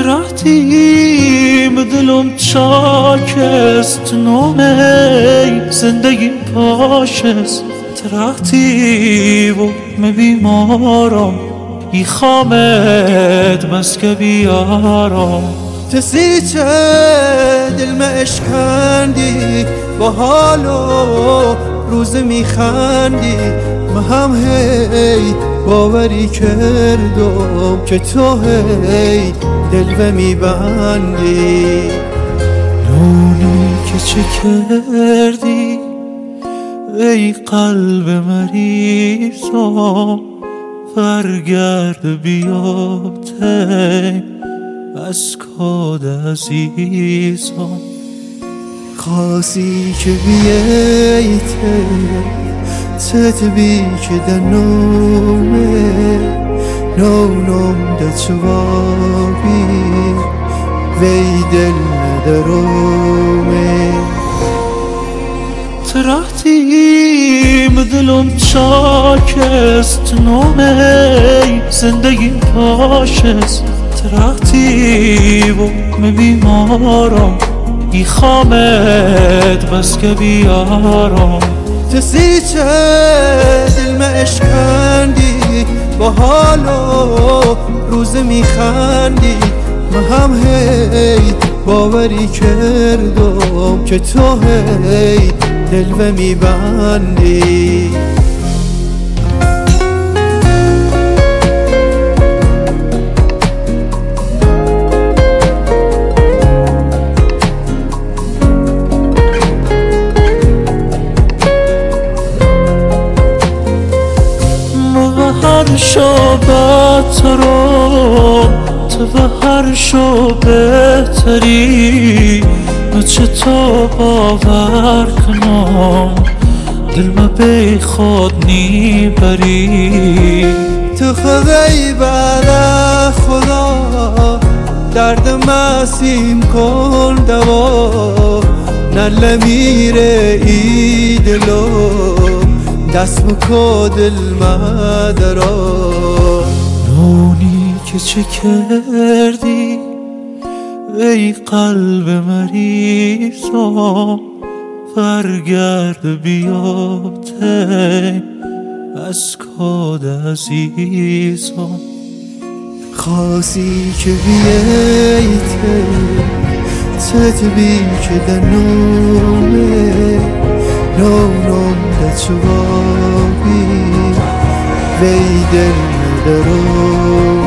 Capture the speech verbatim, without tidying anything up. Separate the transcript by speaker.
Speaker 1: رفتیم دلم چاکست نومه زندگیم پاشست رفتی و می بیمارم ای خامد بس که بیارم
Speaker 2: تسی چه دل ما اشکندی با حال و روز میخندی ما هم هی باوری کردم که تو هی دل میبندی
Speaker 1: نونی که چه کردی ای قلب مریضم برگرد بیا تی از کاد عزیزم
Speaker 2: خواسی که بیایی تی تدبی که در نومه نونم در چوابی وی دل ندارومه
Speaker 1: ترحتیم دلم چاکست نومه زندگیم پاشست ترحتی و می بیمارم ای خامد بس که بیارم
Speaker 2: تسی چه دل ما اشکندی با حال و روز میخندی ما هم هی باوری کردم که تو هی دل میبندی
Speaker 1: هر شو بهترم تو به هر شو بهتری من چطور باور کنم دل ما به خود نیبری
Speaker 2: تو خدای بعد خدا درد مسیم کن دوا نله میره ای دلو دست بکو دل مدرا
Speaker 1: نونی که چه کردی ای قلب مریضم برگرد بیا تی از کاد عزیزم
Speaker 2: خواسی که بیایی تی تدبی که در نومه نونم در چوابی وی دل ندارم